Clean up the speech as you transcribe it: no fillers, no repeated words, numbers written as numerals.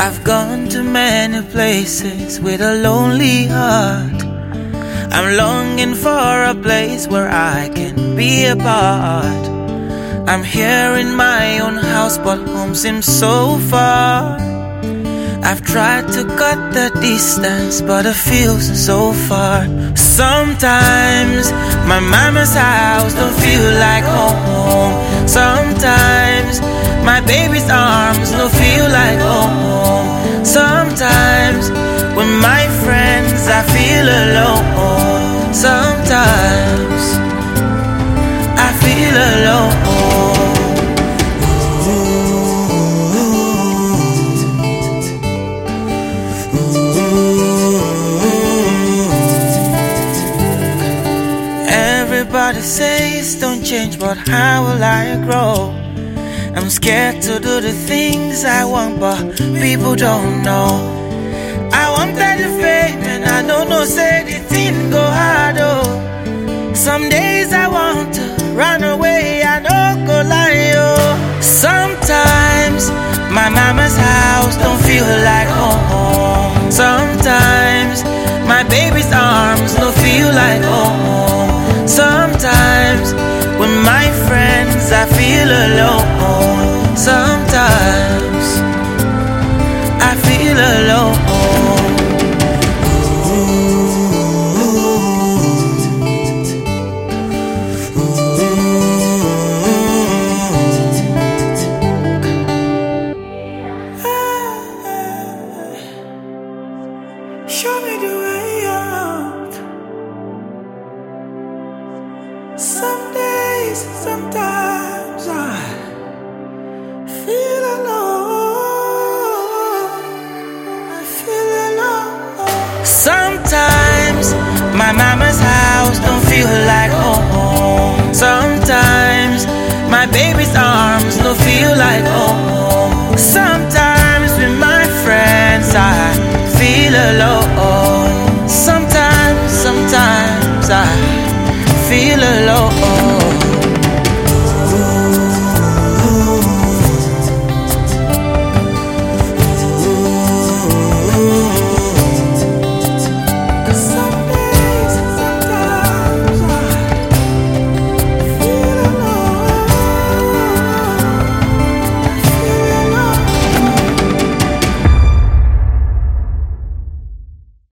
I've gone to many places with a lonely heart. I'm longing for a place where I can be apart. I'm here in my own house, but home seems so far. I've tried to cut the distance, but it feels so far. Sometimes my mama's house don't feel like home. Sometimes my baby's arms don't feel like home. Sometimes with my friends I feel alone. Sometimes I feel alone. Everybody says don't change, but how will I grow? I'm scared to do the things I want, but people don't know. I wanted the fame and I don't know, say the thing go hard, oh. Some days I want to run away, I don't go lie, oh. Sometimes my mama's house don't feel like home. Sometimes my baby's arms don't feel like home. Sometimes with my friends I feel alone. Sometimes I feel alone. Show me the way out. Some days, sometimes I feel alone. I feel alone. Sometimes my mama's house don't feel like home. Sometimes my baby's arms don't feel like home.